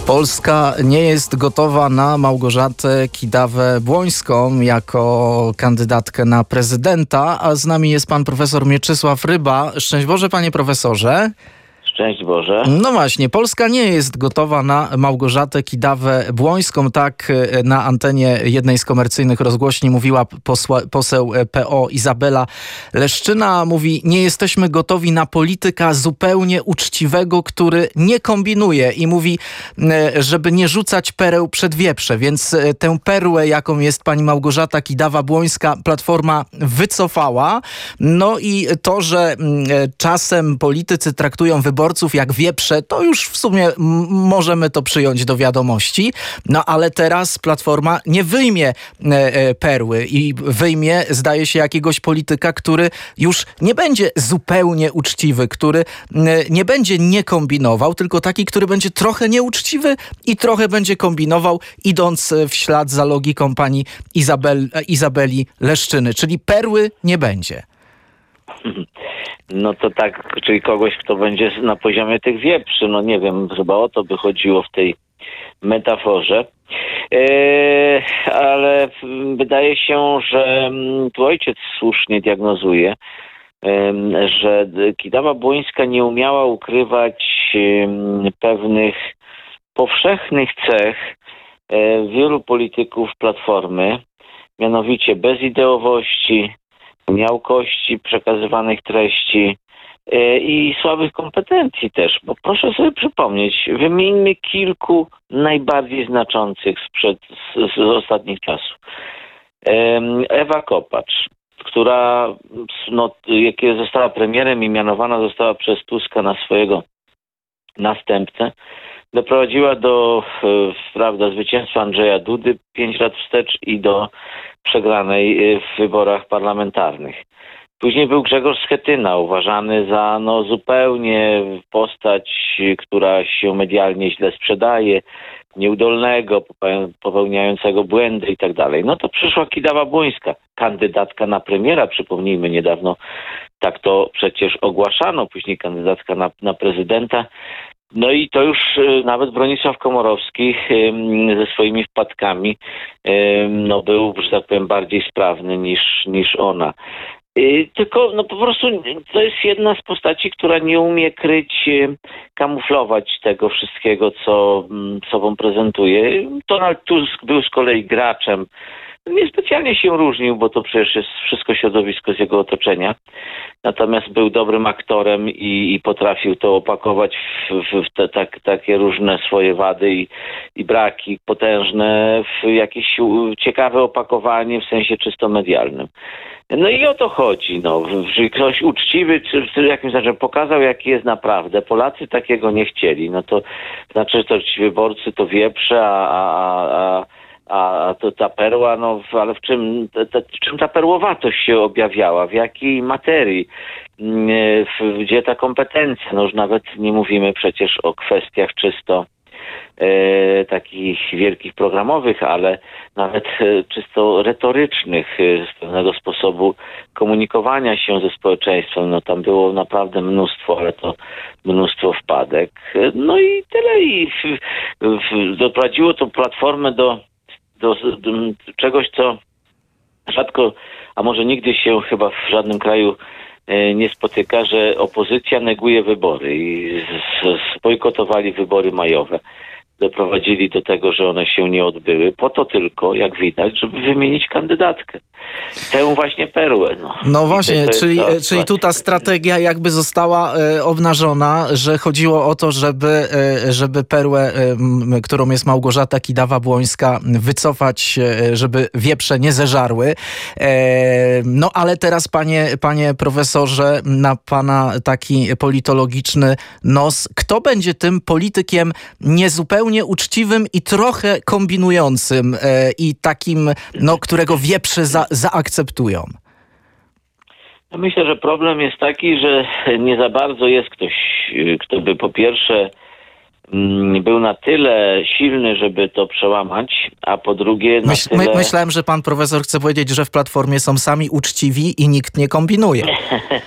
Polska nie jest gotowa na Małgorzatę Kidawę-Błońską jako kandydatkę na prezydenta, a z nami jest pan profesor Mieczysław Ryba. Szczęść Boże, panie profesorze. Szczęść Boże. No właśnie, Polska nie jest gotowa na Małgorzatę Kidawę-Błońską. Tak na antenie jednej z komercyjnych rozgłośni mówiła poseł PO Izabela Leszczyna. Mówi, nie jesteśmy gotowi na polityka zupełnie uczciwego, który nie kombinuje i mówi, żeby nie rzucać pereł przed wieprze. Więc tę perłę, jaką jest pani Małgorzata Kidawa-Błońska, Platforma wycofała. No i to, że czasem politycy traktują wyborców jak wieprze, to już w sumie możemy to przyjąć do wiadomości. No ale teraz Platforma nie wyjmie perły i wyjmie, zdaje się, jakiegoś polityka, który już nie będzie zupełnie uczciwy, który nie będzie nie kombinował, tylko taki, który będzie trochę nieuczciwy i trochę będzie kombinował, idąc w ślad za logiką pani Izabeli Leszczyny. Czyli perły nie będzie. No to tak, czyli kogoś, kto będzie na poziomie tych wieprzy. No nie wiem, chyba o to by chodziło w tej metaforze. Ale wydaje się, że tu ojciec słusznie diagnozuje, że Kidawa-Błońska nie umiała ukrywać pewnych powszechnych cech wielu polityków Platformy, mianowicie bezideowości, miałkości przekazywanych treści i słabych kompetencji też. Bo proszę sobie przypomnieć, wymieńmy kilku najbardziej znaczących z ostatnich czasów. Ewa Kopacz, która jak została premierem i mianowana została przez Tuska na swojego następcę, doprowadziła do zwycięstwa Andrzeja Dudy 5 lat wstecz i do przegranej w wyborach parlamentarnych. Później był Grzegorz Schetyna, uważany za zupełnie postać, która się medialnie źle sprzedaje, nieudolnego, popełniającego błędy i tak dalej. No to przyszła Kidawa-Błońska, kandydatka na premiera, przypomnijmy, niedawno tak to przecież ogłaszano, później kandydatka na prezydenta. No i to już nawet Bronisław Komorowski ze swoimi wpadkami był, że tak powiem, bardziej sprawny niż ona. Tylko po prostu to jest jedna z postaci, która nie umie kryć, kamuflować tego wszystkiego, co sobą prezentuje. Donald Tusk był z kolei graczem. Niespecjalnie się różnił, bo to przecież jest wszystko środowisko z jego otoczenia. Natomiast był dobrym aktorem i potrafił to opakować w takie różne swoje wady i braki potężne w jakieś ciekawe opakowanie w sensie czysto medialnym. No i o to chodzi. Jeżeli ktoś uczciwy, czy jakimś znaczy pokazał, jaki jest naprawdę. Polacy takiego nie chcieli. No to znaczy, że to ci wyborcy to wieprze, a to ta perła, ale w czym ta perłowatość się objawiała? W jakiej materii? Gdzie ta kompetencja? Już nawet nie mówimy przecież o kwestiach czysto takich wielkich programowych, ale nawet czysto retorycznych, z pewnego sposobu komunikowania się ze społeczeństwem. Tam było naprawdę mnóstwo, ale to mnóstwo wpadek. No i tyle. I doprowadziło to Platformę do czegoś, co rzadko, a może nigdy się chyba w żadnym kraju nie spotyka, że opozycja neguje wybory i zbojkotowali wybory majowe. Doprowadzili do tego, że one się nie odbyły, po to tylko, jak widać, żeby wymienić kandydatkę. Tę właśnie perłę. No właśnie, czyli tu ta strategia jakby została obnażona, że chodziło o to, żeby perłę, którą jest Małgorzata Kidawa-Błońska, wycofać, żeby wieprze nie zeżarły. No ale teraz, panie profesorze, na pana taki politologiczny nos, kto będzie tym politykiem niezupełnie uczciwym i trochę kombinującym i takim, którego wieprze zaakceptują? Myślę, że problem jest taki, że nie za bardzo jest ktoś, kto by po pierwsze był na tyle silny, żeby to przełamać, a po drugie Myślałem, że pan profesor chce powiedzieć, że w Platformie są sami uczciwi i nikt nie kombinuje.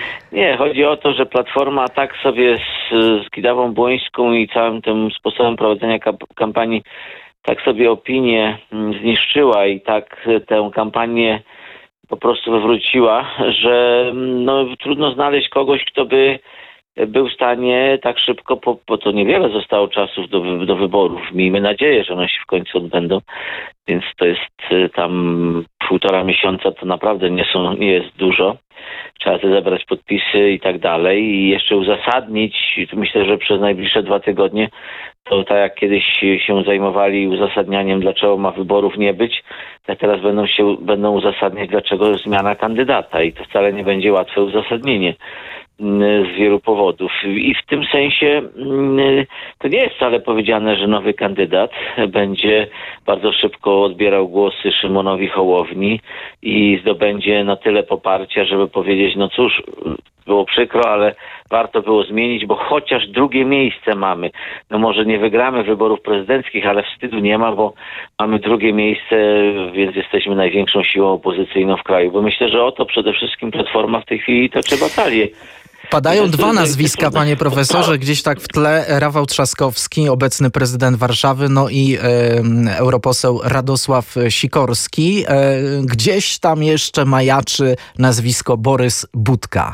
Nie, chodzi o to, że Platforma tak sobie z Kidawą Błońską i całym tym sposobem prowadzenia kampanii tak sobie opinię zniszczyła i tak tę kampanię po prostu wywróciła, że no, trudno znaleźć kogoś, kto by był w stanie tak szybko, bo to niewiele zostało czasów do wyborów. Miejmy nadzieję, że one się w końcu odbędą, więc to jest tam 1,5 miesiąca, to naprawdę nie jest dużo. Trzeba te zebrać podpisy i tak dalej i jeszcze uzasadnić, myślę, że przez najbliższe 2 tygodnie, to tak jak kiedyś się zajmowali uzasadnianiem, dlaczego ma wyborów nie być, tak teraz będą uzasadniać, dlaczego zmiana kandydata i to wcale nie będzie łatwe uzasadnienie z wielu powodów. I w tym sensie to nie jest wcale powiedziane, że nowy kandydat będzie bardzo szybko odbierał głosy Szymonowi Hołowni i zdobędzie na tyle poparcia, żeby powiedzieć, no cóż, było przykro, ale warto było zmienić, bo chociaż drugie miejsce mamy. No może nie wygramy wyborów prezydenckich, ale wstydu nie ma, bo mamy drugie miejsce, więc jesteśmy największą siłą opozycyjną w kraju. Bo myślę, że o to przede wszystkim Platforma w tej chwili toczy batalię. Padają 2 nazwiska, panie profesorze, gdzieś tak w tle. Rafał Trzaskowski, obecny prezydent Warszawy, no i europoseł Radosław Sikorski. Gdzieś tam jeszcze majaczy nazwisko Borys Budka.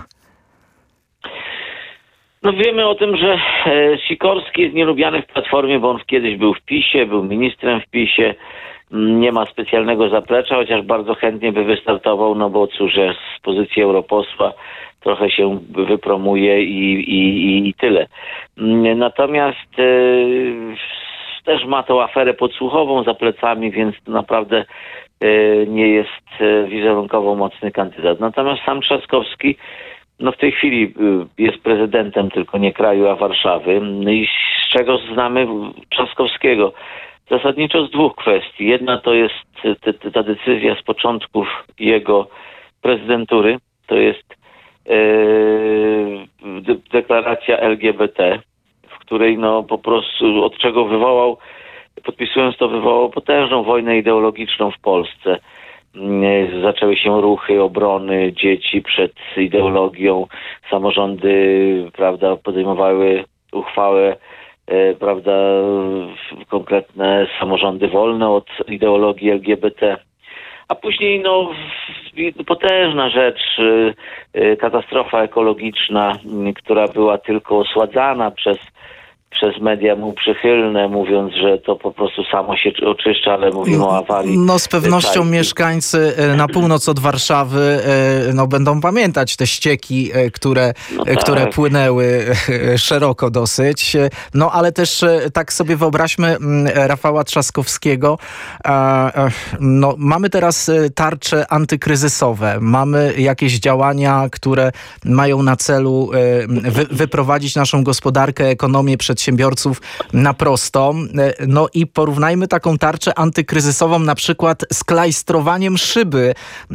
No wiemy o tym, że Sikorski jest nielubiany w Platformie, bo on kiedyś był w PiS-ie, był ministrem w PiS-ie. Nie ma specjalnego zaplecza, chociaż bardzo chętnie by wystartował, no bo cóż, z pozycji europosła trochę się wypromuje i tyle. Natomiast też ma tą aferę podsłuchową za plecami, więc to naprawdę nie jest wizerunkowo mocny kandydat. Natomiast sam Trzaskowski no w tej chwili jest prezydentem tylko nie kraju, a Warszawy. I z czego znamy Trzaskowskiego? Zasadniczo z 2 kwestii. Jedna to jest ta decyzja z początków jego prezydentury. To jest deklaracja LGBT, w której no po prostu od czego podpisując to wywołał potężną wojnę ideologiczną w Polsce. Zaczęły się ruchy obrony dzieci przed ideologią. Samorządy, prawda, podejmowały uchwałę, prawda, konkretne samorządy wolne od ideologii LGBT. A później no potężna rzecz, katastrofa ekologiczna, która była tylko osładzana przez media mu przychylne, mówiąc, że to po prostu samo się oczyszcza, ale mówimy o awarii. No z pewnością mieszkańcy na północ od Warszawy no, będą pamiętać te ścieki, które płynęły szeroko dosyć. No ale też tak sobie wyobraźmy Rafała Trzaskowskiego. No, mamy teraz tarcze antykryzysowe. Mamy jakieś działania, które mają na celu wyprowadzić naszą gospodarkę, ekonomię, przedsiębiorców na prosto. No i porównajmy taką tarczę antykryzysową na przykład z klajstrowaniem szyby.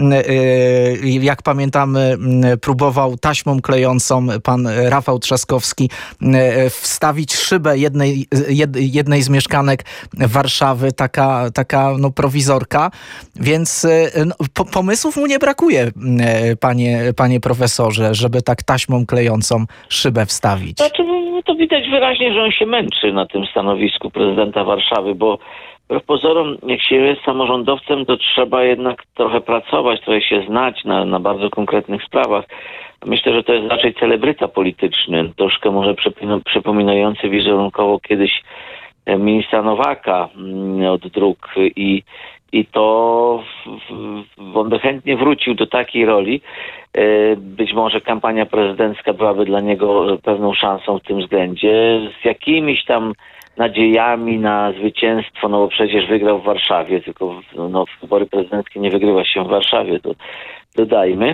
Jak pamiętamy, próbował taśmą klejącą pan Rafał Trzaskowski wstawić szybę jednej z mieszkanek Warszawy, taka no, prowizorka, więc no, pomysłów mu nie brakuje, panie profesorze, żeby tak taśmą klejącą szybę wstawić. Znaczy, to widać wyraźnie, że on się męczy na tym stanowisku prezydenta Warszawy, bo wbrew pozorom, jak się jest samorządowcem, to trzeba jednak trochę pracować, trochę się znać na bardzo konkretnych sprawach. Myślę, że to jest raczej celebryta polityczny, troszkę może przypominający wizerunkowo kiedyś ministra Nowaka od dróg i to on by chętnie wrócił do takiej roli. Być może kampania prezydencka byłaby dla niego pewną szansą w tym względzie. Z jakimiś tam nadziejami na zwycięstwo, no bo przecież wygrał w Warszawie, tylko no, wybory prezydenckie nie wygrywa się w Warszawie, to dodajmy.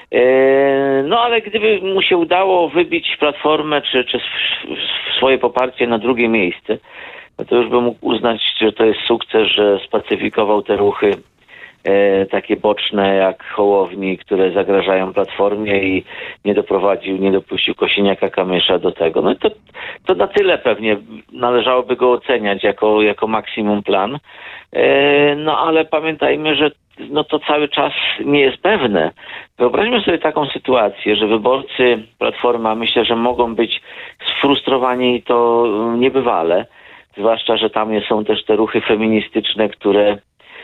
No ale gdyby mu się udało wybić Platformę czy swoje poparcie na drugie miejsce, no to już bym mógł uznać, że to jest sukces, że spacyfikował te ruchy takie boczne jak Hołowni, które zagrażają Platformie i nie dopuścił Kosiniaka-Kamysza do tego. No i to na tyle pewnie należałoby go oceniać jako maksimum plan. No ale pamiętajmy, że to cały czas nie jest pewne. Wyobraźmy sobie taką sytuację, że wyborcy Platformy, myślę, że mogą być sfrustrowani i to niebywale, zwłaszcza, że tam są też te ruchy feministyczne, które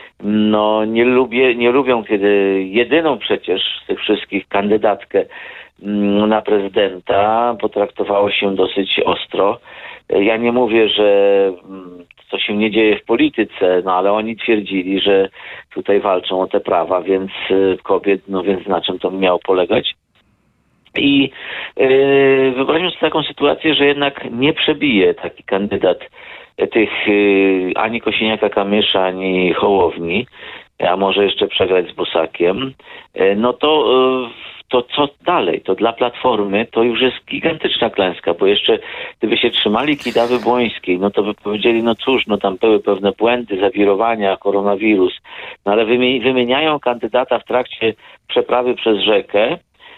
nie lubią, kiedy jedyną przecież z tych wszystkich kandydatkę na prezydenta potraktowało się dosyć ostro. Ja nie mówię, że to się nie dzieje w polityce, ale oni twierdzili, że tutaj walczą o te prawa, więc kobiet, więc na czym to miało polegać? I wyobraźmy sobie taką sytuację, że jednak nie przebije taki kandydat tych ani Kosiniaka-Kamysza, ani Hołowni, a może jeszcze przegrać z Bosakiem, to co dalej? To dla Platformy to już jest gigantyczna klęska, bo jeszcze gdyby się trzymali Kidawy-Błońskiej, to by powiedzieli, cóż, tam były pewne błędy, zawirowania, koronawirus, ale wymieniają kandydata w trakcie przeprawy przez rzekę,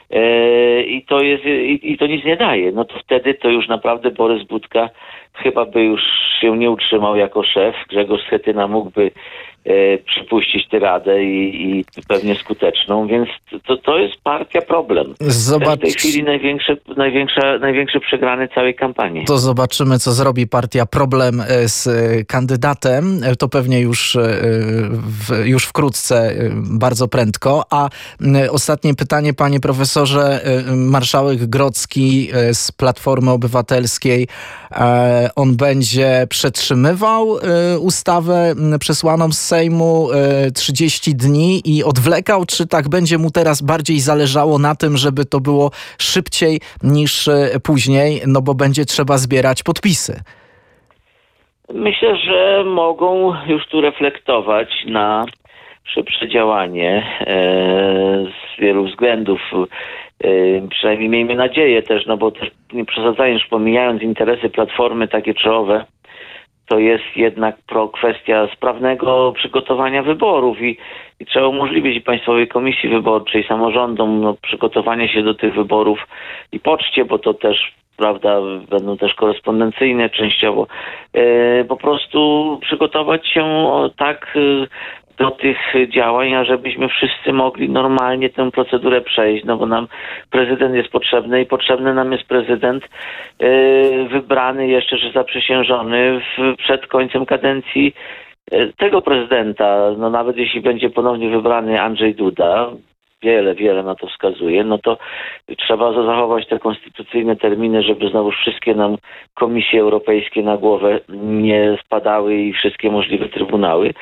i to nic nie daje. To wtedy to już naprawdę Borys Budka chyba by już się nie utrzymał jako szef. Grzegorz Schetyna mógłby przypuścić tyradę i pewnie skuteczną, więc to jest partia problem. W tej chwili największy przegrany całej kampanii. To zobaczymy, co zrobi partia problem z kandydatem. To pewnie już wkrótce, bardzo prędko. A ostatnie pytanie, panie profesorze. Marszałek Grodzki z Platformy Obywatelskiej, on będzie przetrzymywał ustawę przesłaną z Sejmu 30 dni i odwlekał, czy tak będzie mu teraz bardziej zależało na tym, żeby to było szybciej niż później, bo będzie trzeba zbierać podpisy? Myślę, że mogą już tu reflektować na szybsze działanie z wielu względów. Przynajmniej miejmy nadzieję też, bo też nie przesadzając, pomijając interesy Platformy takie czołowe, to jest jednak kwestia sprawnego przygotowania wyborów i trzeba umożliwić Państwowej Komisji Wyborczej, samorządom przygotowanie się do tych wyborów i poczcie, bo to też, prawda, będą też korespondencyjne częściowo, po prostu przygotować się tak do tych działań, ażebyśmy wszyscy mogli normalnie tę procedurę przejść, bo nam prezydent jest potrzebny i potrzebny nam jest prezydent wybrany jeszcze, że zaprzysiężony przed końcem kadencji tego prezydenta. Nawet jeśli będzie ponownie wybrany Andrzej Duda, wiele na to wskazuje, to trzeba zachować te konstytucyjne terminy, żeby znowu wszystkie nam komisje europejskie na głowę nie spadały i wszystkie możliwe trybunały.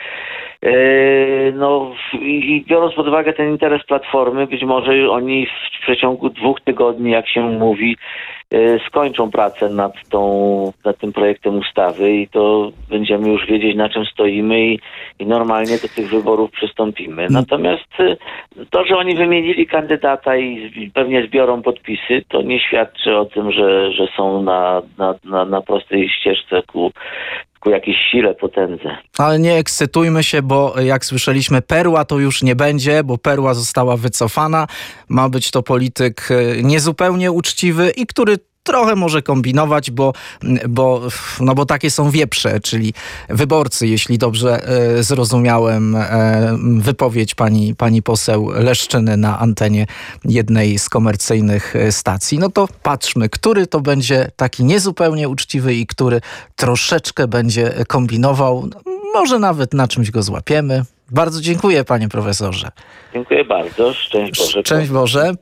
I biorąc pod uwagę ten interes Platformy, być może oni w przeciągu 2 tygodni, jak się mówi, skończą pracę nad tym projektem ustawy i to będziemy już wiedzieć, na czym stoimy i normalnie do tych wyborów przystąpimy. Natomiast to, że oni wymienili kandydata i pewnie zbiorą podpisy, to nie świadczy o tym, że są na prostej ścieżce ku jakiejś sile, potędze. Ale nie ekscytujmy się, bo jak słyszeliśmy, Perła to już nie będzie, bo Perła została wycofana. Ma być to polityk niezupełnie uczciwy i który trochę może kombinować, bo takie są wieprze, czyli wyborcy, jeśli dobrze zrozumiałem wypowiedź pani poseł Leszczyny na antenie jednej z komercyjnych stacji. To patrzmy, który to będzie taki niezupełnie uczciwy i który troszeczkę będzie kombinował. Może nawet na czymś go złapiemy. Bardzo dziękuję, panie profesorze. Dziękuję bardzo. Szczęść Boże. Szczęść Boże.